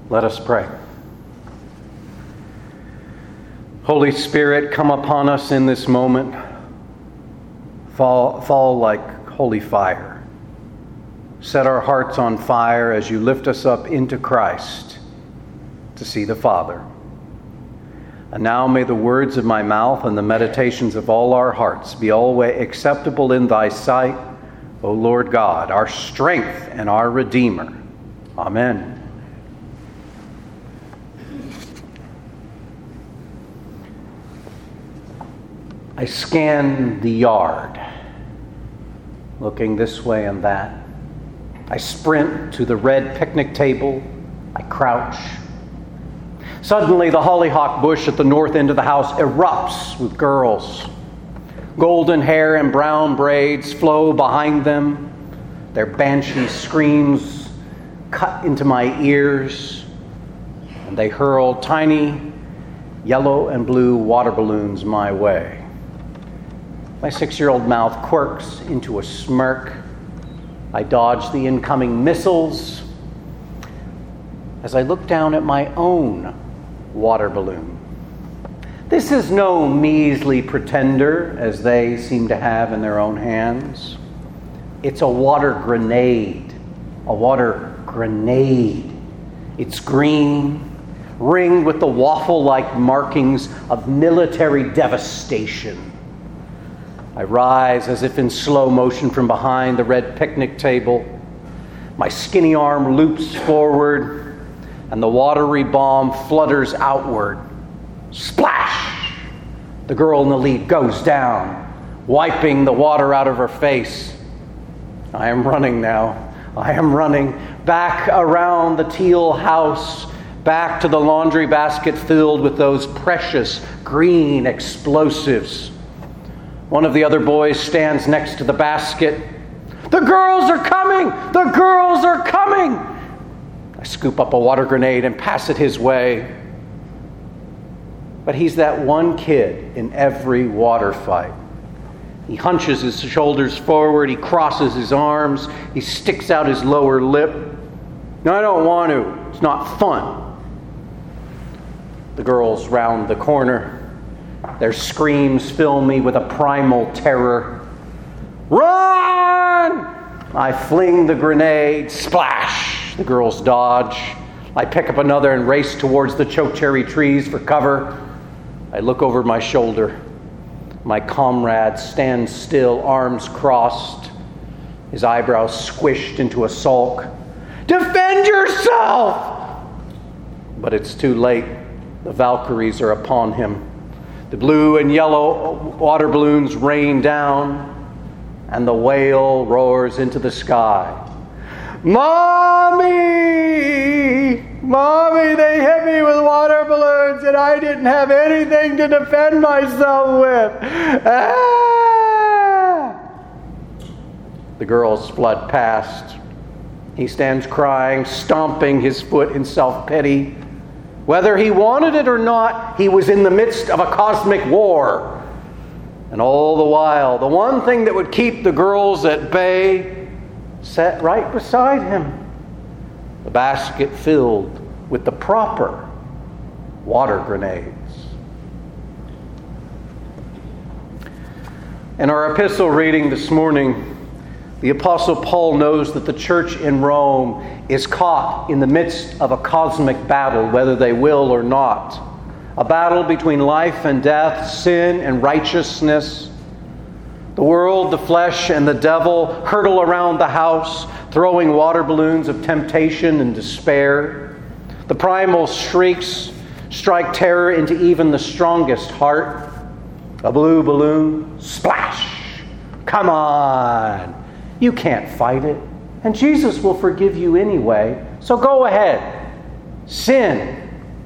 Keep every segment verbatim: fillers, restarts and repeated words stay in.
Let us pray. Holy Spirit, come upon us in this moment. Fall, fall like holy fire. Set our hearts on fire as you lift us up into Christ to see the Father. And now may the words of my mouth and the meditations of all our hearts be always acceptable in thy sight, O Lord God, our strength and our Redeemer. Amen. I scan the yard, looking this way and that. I sprint to the red picnic table. I crouch. Suddenly, the hollyhock bush at the north end of the house erupts with girls. Golden hair and brown braids flow behind them. Their banshee screams cut into my ears, and they hurl tiny yellow and blue water balloons my way. My six-year-old mouth quirks into a smirk. I dodge the incoming missiles as I look down at my own water balloon. This is no measly pretender, as they seem to have in their own hands. It's a water grenade. A water grenade. It's green, ringed with the waffle-like markings of military devastation. I rise as if in slow motion from behind the red picnic table. My skinny arm loops forward, and the watery bomb flutters outward. Splash! The girl in the lead goes down, wiping the water out of her face. I am running now. I am running back around the teal house, back to the laundry basket filled with those precious green explosives. One of the other boys stands next to the basket. The girls are coming! The girls are coming! I scoop up a water grenade and pass it his way. But he's that one kid in every water fight. He hunches his shoulders forward, he crosses his arms, he sticks out his lower lip. No, I don't want to. It's not fun. The girls round the corner. Their screams fill me with a primal terror. Run! I fling the grenade. Splash! The girls dodge. I pick up another and race towards the chokecherry trees for cover. I look over my shoulder. My comrade stands still, arms crossed, his eyebrows squished into a sulk. Defend yourself! But it's too late. The Valkyries are upon him. The blue and yellow water balloons rain down, and the wail roars into the sky. Mommy! Mommy, they hit me with water balloons and I didn't have anything to defend myself with. Ah! The girls flood past. He stands crying, stomping his foot in self-pity. Whether he wanted it or not, he was in the midst of a cosmic war. And all the while, the one thing that would keep the girls at bay sat right beside him. The basket filled with the proper water grenades. In our epistle reading this morning, the Apostle Paul knows that the church in Rome is caught in the midst of a cosmic battle, whether they will or not. A battle between life and death, sin and righteousness. The world, the flesh, and the devil hurtle around the house, throwing water balloons of temptation and despair. The primal shrieks strike terror into even the strongest heart. A blue balloon, splash! Come on! You can't fight it, and Jesus will forgive you anyway, so go ahead. Sin.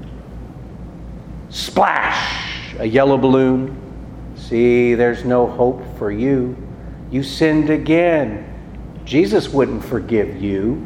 Splash! A yellow balloon. See, there's no hope for you. You sinned again. Jesus wouldn't forgive you.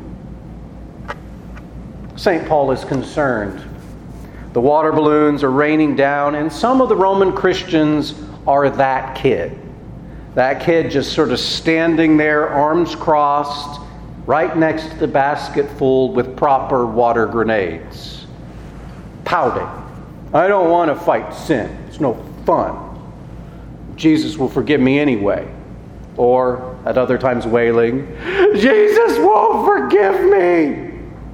Saint Paul is concerned. The water balloons are raining down, and some of the Roman Christians are that kid. That kid just sort of standing there, arms crossed, right next to the basket full with proper water grenades, pouting. I don't want to fight sin. It's no fun. Jesus will forgive me anyway. Or at other times wailing, Jesus won't forgive me.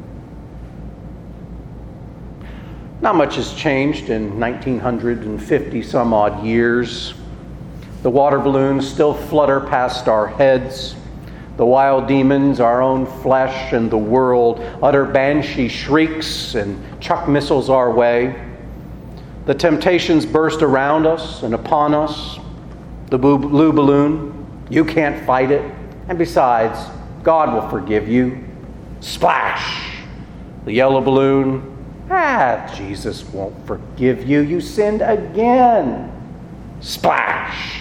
Not much has changed in nineteen fifty some odd years. The water balloons still flutter past our heads. The wild demons, our own flesh and the world, utter banshee shrieks and chuck missiles our way. The temptations burst around us and upon us. The blue balloon, you can't fight it. And besides, God will forgive you. Splash! The yellow balloon, ah, Jesus won't forgive you. You sinned again. Splash!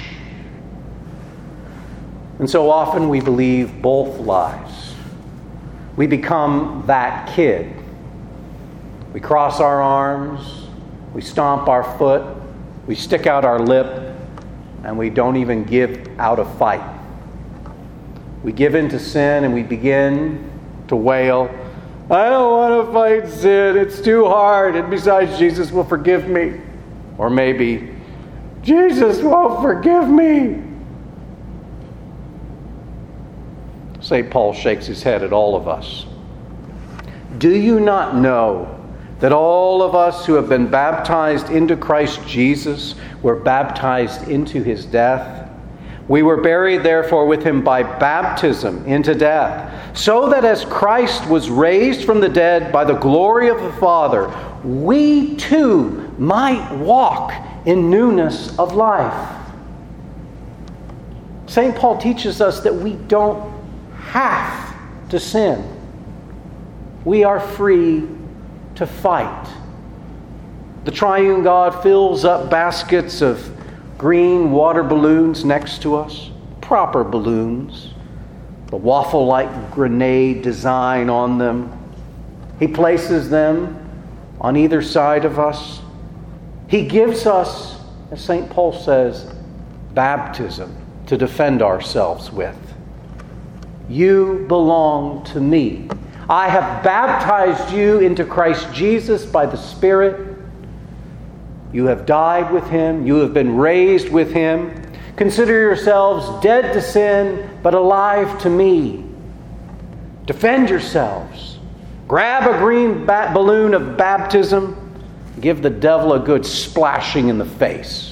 And so often we believe both lies. We become that kid. We cross our arms, we stomp our foot, we stick out our lip, and we don't even give out a fight. We give in to sin and we begin to wail, I don't want to fight sin, it's too hard, and besides, Jesus will forgive me. Or maybe, Jesus won't forgive me. Saint Paul shakes his head at all of us. Do you not know that all of us who have been baptized into Christ Jesus were baptized into his death? We were buried, therefore, with him by baptism into death, so that as Christ was raised from the dead by the glory of the Father, we too might walk in newness of life. Saint Paul teaches us that we don't have to sin. We are free to fight. The triune God fills up baskets of green water balloons next to us, proper balloons, the waffle-like grenade design on them. He places them on either side of us. He gives us, as Saint Paul says, baptism to defend ourselves with. You belong to me. I have baptized you into Christ Jesus by the Spirit. You have died with him. You have been raised with him. Consider yourselves dead to sin, but alive to me. Defend yourselves. Grab a green ba- balloon of baptism. Give the devil a good splashing in the face.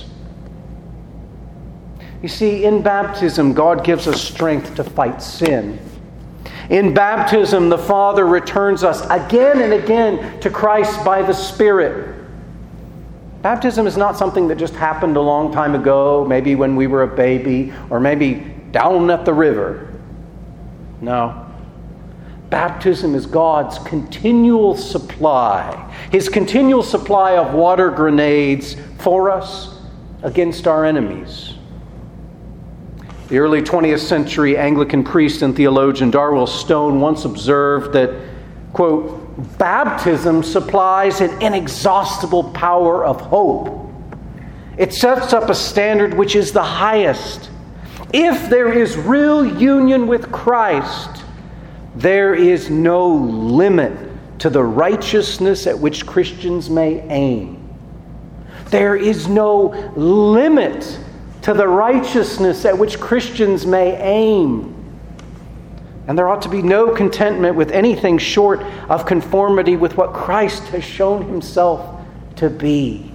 You see, in baptism, God gives us strength to fight sin. In baptism, the Father returns us again and again to Christ by the Spirit. Baptism is not something that just happened a long time ago, maybe when we were a baby, or maybe down at the river. No. Baptism is God's continual supply, his continual supply of water grenades for us against our enemies. The early twentieth century Anglican priest and theologian Darwell Stone once observed that, quote, baptism supplies an inexhaustible power of hope. It sets up a standard which is the highest. If there is real union with Christ, there is no limit to the righteousness at which Christians may aim. There is no limit to the righteousness at which Christians may aim. And there ought to be no contentment with anything short of conformity with what Christ has shown himself to be.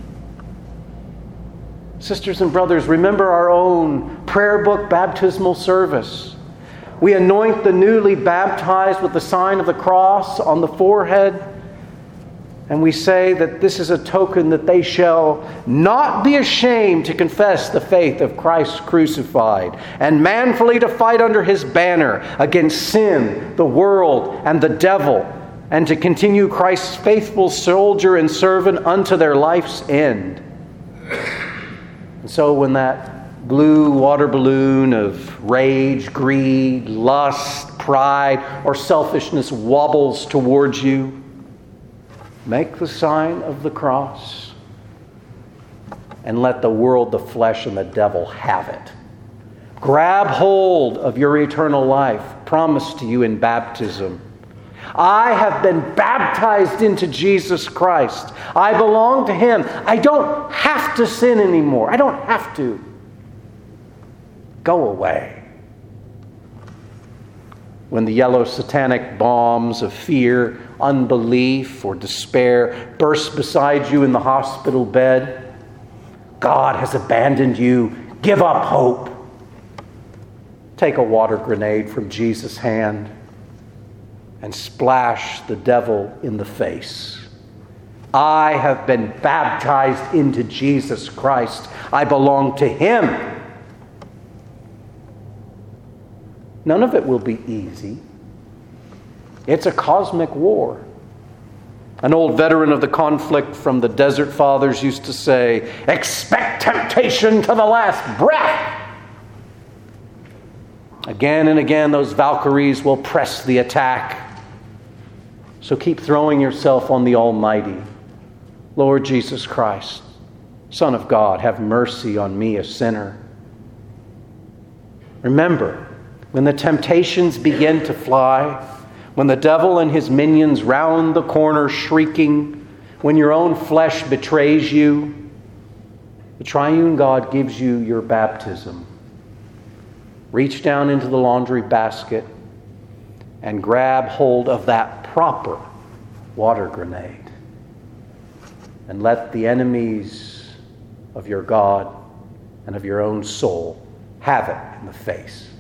Sisters and brothers, remember our own prayer book baptismal service. We anoint the newly baptized with the sign of the cross on the forehead. And we say that this is a token that they shall not be ashamed to confess the faith of Christ crucified, and manfully to fight under his banner against sin, the world, and the devil, and to continue Christ's faithful soldier and servant unto their life's end. And so when that blue water balloon of rage, greed, lust, pride, or selfishness wobbles towards you, make the sign of the cross and let the world, the flesh, and the devil have it. Grab hold of your eternal life promised to you in baptism. I have been baptized into Jesus Christ. I belong to Him. I don't have to sin anymore. I don't have to. Go away. When the yellow satanic bombs of fear, unbelief, or despair burst beside you in the hospital bed, God has abandoned you. Give up hope. Take a water grenade from Jesus' hand and splash the devil in the face. I have been baptized into Jesus Christ. I belong to Him. None of it will be easy. It's a cosmic war. An old veteran of the conflict from the Desert Fathers used to say, "Expect temptation to the last breath." Again and again, those Valkyries will press the attack. So keep throwing yourself on the Almighty. Lord Jesus Christ, Son of God, have mercy on me, a sinner. Remember, when the temptations begin to fly, when the devil and his minions round the corner shrieking, when your own flesh betrays you, the triune God gives you your baptism. Reach down into the laundry basket and grab hold of that proper water grenade. And let the enemies of your God and of your own soul have it in the face.